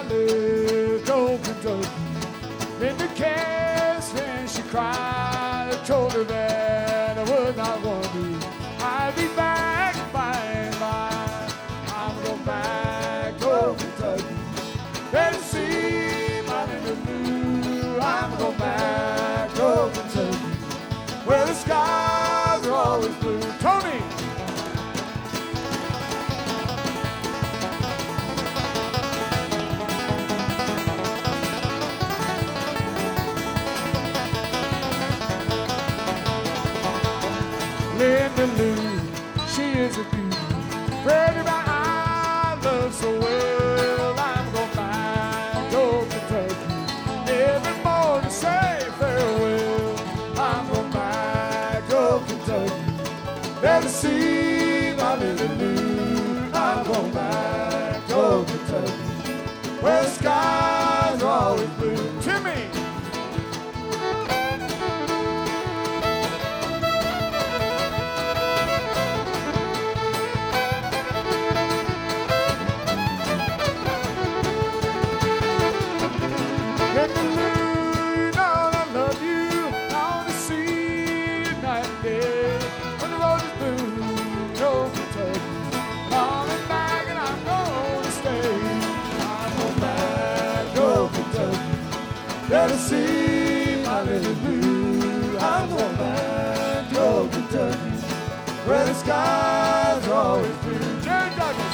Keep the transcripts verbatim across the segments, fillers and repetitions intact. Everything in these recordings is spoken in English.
lived old Kentucky. In the cast and she cried. I told her that I would not want to. I'll be back by and by. I'm going back to old Kentucky. Tennessee, mountain of blue. I'm going back to old Kentucky, where the skies are always blue. Tony! Linda Lou, she is a beauty. Freddie, my I love so well. I'm going back to old Kentucky every morning to say farewell. I'm going back to old Kentucky, there to see my little Lou. I'm going back to old Kentucky, where the skies are always blue. Timmy! Let us see my little blue. I'm going back to old Kentucky, where the skies are always blue. Jerry Douglas.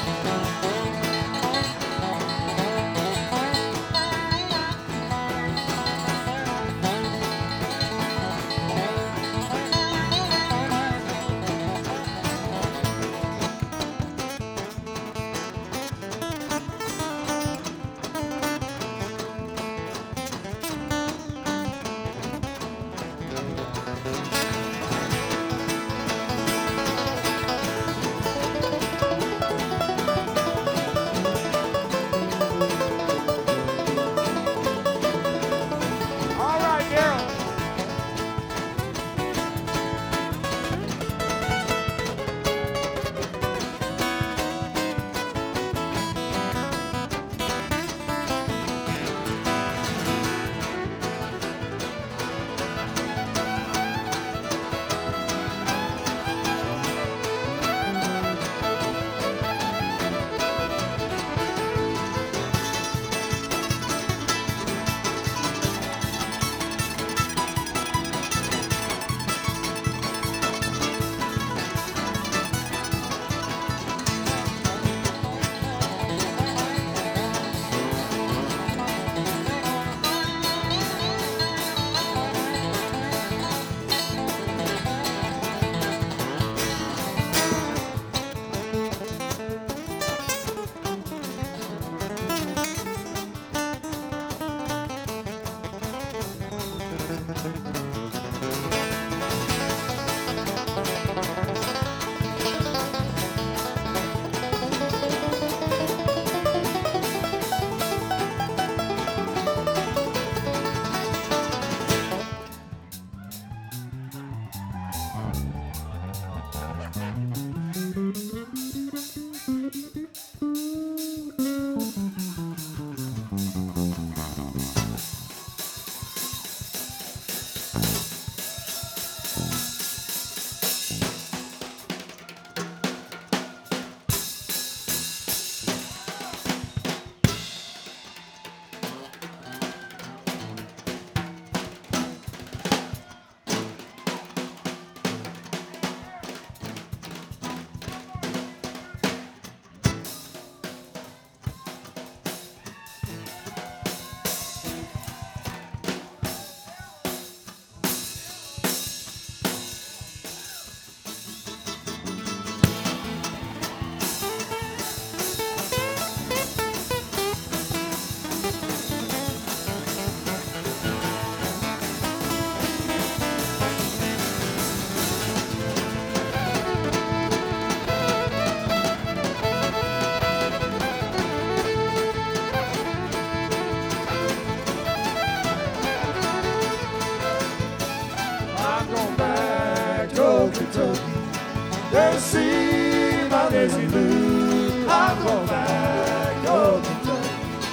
They see my Daisy Lou. I'm going back to Kentucky,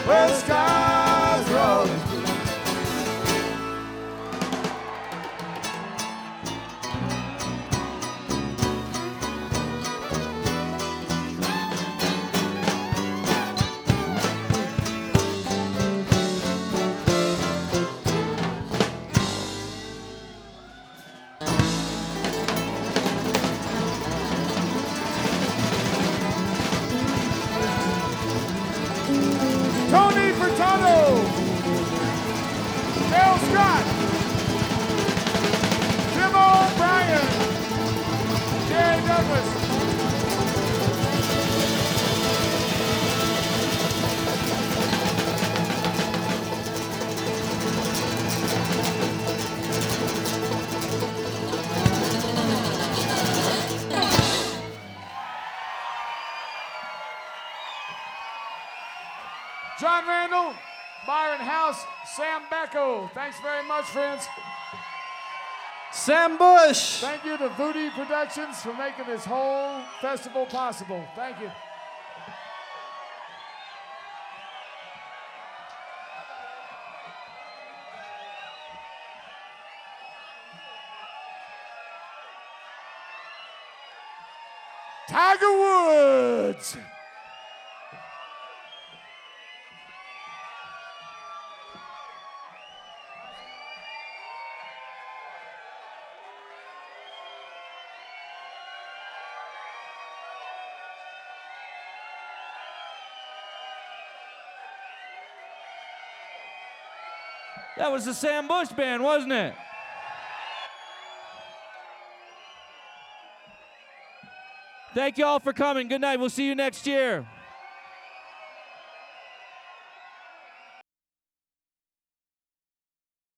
where the skies are always blue. Tony Furtado, Dale Scott, Jim O'Brien, Jerry Douglas. John Randall, Byron House, Sam Becko. Thanks very much, friends. Sam Bush. Thank you to Voodoo Productions for making this whole festival possible. Thank you. Tiger Woods. That was the Sam Bush Band, wasn't it? Thank you all for coming. Good night. We'll see you next year.